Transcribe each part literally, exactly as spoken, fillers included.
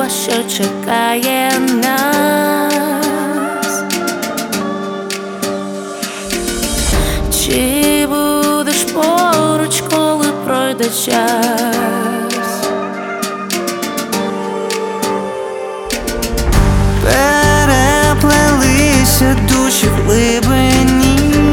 знала, що чекає нас. Чи будеш поруч, коли пройде час? Переплелися душі в глибині.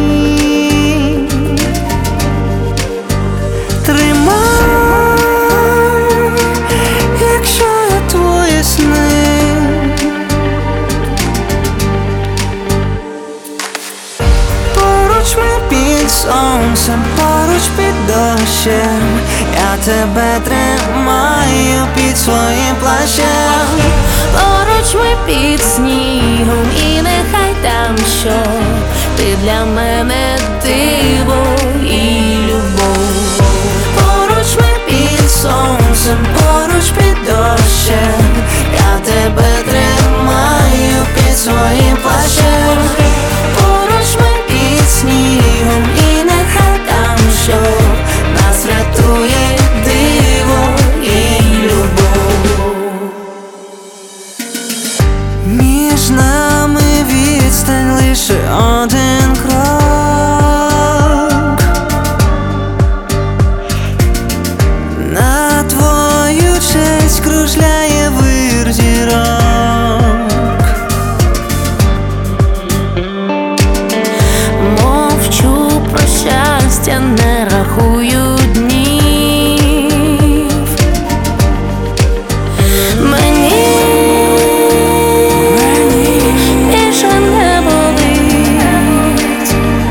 Сонцем поруч під дощем, я тебе тримаю під своїм плащем. Поруч ми під снігом, і нехай там що, ти для мене диво і любов. Поруч ми під сонцем, поруч під дощем, я тебе тримаю під своїм плащем. Поруч ми під снігом, і нехай там що, нас рятує диво і любов. Між нами відстань лише один крок. На твою честь кружляє вир зірок. Не рахую днів. Мені, мені більше не болить.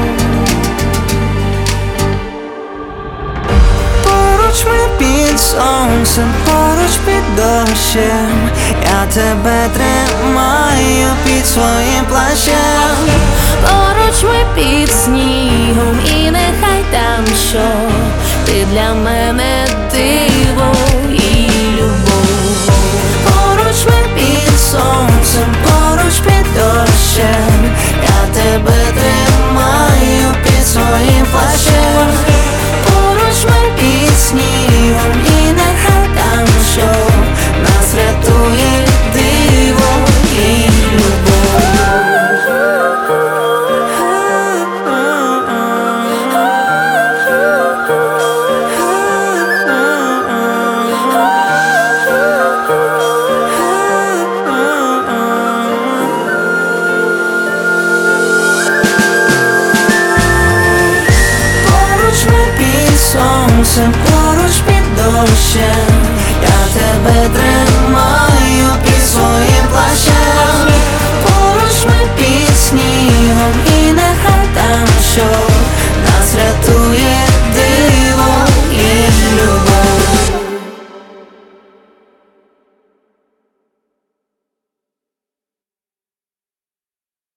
Поруч ми під сонцем, поруч під дощем, я тебе тримаю під своїм плащем. Поруч ми під снігом, і нехай там що, ти для мене диво і любов. Поруч ми під сонцем, поруч під дощем, я тебе тримаю під своїм плащем. Поруч ми під снігом, і нехай там що, нас рятує диво і любов. Сонцем поруч під дощем, я тебе тримаю.